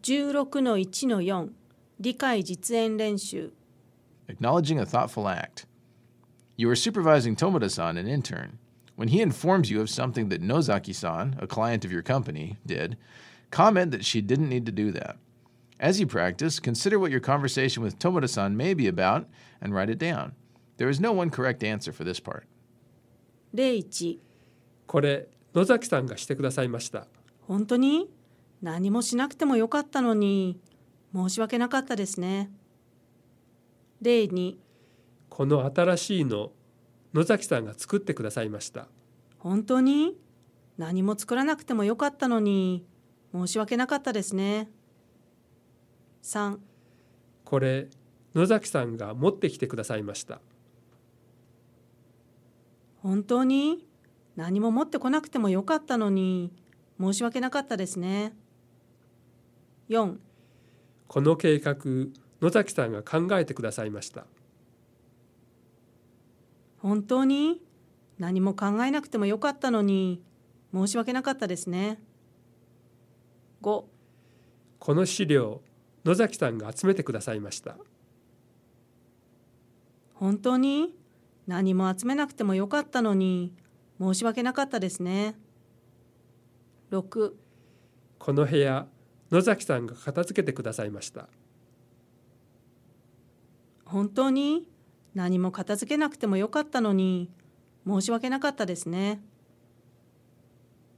16-1-4 理解実演練習 Acknowledging a thoughtful act. You are supervising Tomoda-san, an intern. When he informs you of something that Nozaki-san, a client of your company, did, comment that she didn't need to do that. As you practice, consider what your conversation with Tomoda-san may be about and write it down. There is no one correct answer for this part. 01 これ野崎さんがしてくださいました。 本当に何もしなくてもよかったのに申し訳なかったですね。02 この新しいの野崎さんが作ってくださいました。 本当に何も作らなくてもよかったのに申し訳なかったですね。3 これ野崎さんが持ってきてくださいました。 本当に何も持ってこなくてもよかったのに申し訳なかったですね。4 この計画野崎さんが考えてくださいました。 本当に何も考えなくてもよかったのに申し訳なかったですね。5 この資料野崎さんが集めてくださいました。 本当に何も集めなくてもよかったのに申し訳なかったですね。6 この部屋野崎さんが片付けてくださいました。 本当に何も片付けなくてもよかったのに申し訳なかったですね。